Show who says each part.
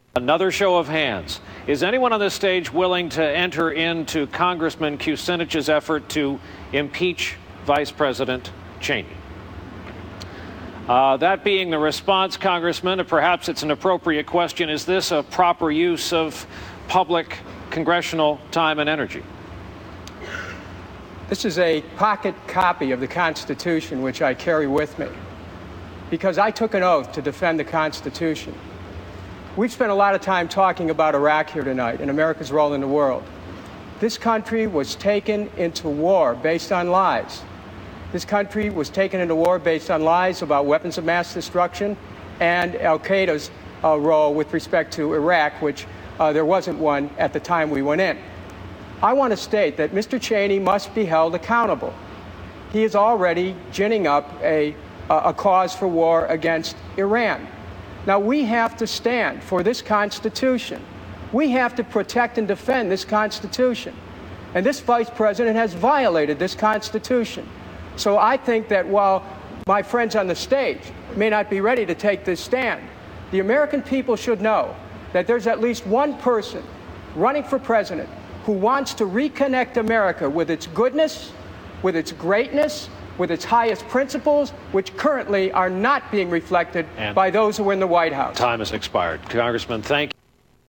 Speaker 1: Another show of hands. Is anyone on this stage willing to enter into Congressman Kucinich's effort to impeach Vice President Cheney? That being the response, Congressman, perhaps it's an appropriate question. Is this a proper use of public congressional time and energy?
Speaker 2: This is a pocket copy of the Constitution, which I carry with me, because I took an oath to defend the Constitution. We've spent a lot of time talking about Iraq here tonight and America's role in the world. This country was taken into war based on lies. This country was taken into war based on lies about weapons of mass destruction and al-Qaeda's role with respect to Iraq, which there wasn't one at the time we went in. I want to state that Mr. Cheney must be held accountable. He is already ginning up a cause for war against Iran. Now, we have to stand for this Constitution. We have to protect and defend this Constitution. And this Vice President has violated this Constitution. So I think that while my friends on the stage may not be ready to take this stand, the American people should know that there's at least one person running for president who wants to reconnect America with its goodness, with its greatness, with its highest principles, which currently are not being reflected by those who are in the White House.
Speaker 1: Time has expired. Congressman, thank you.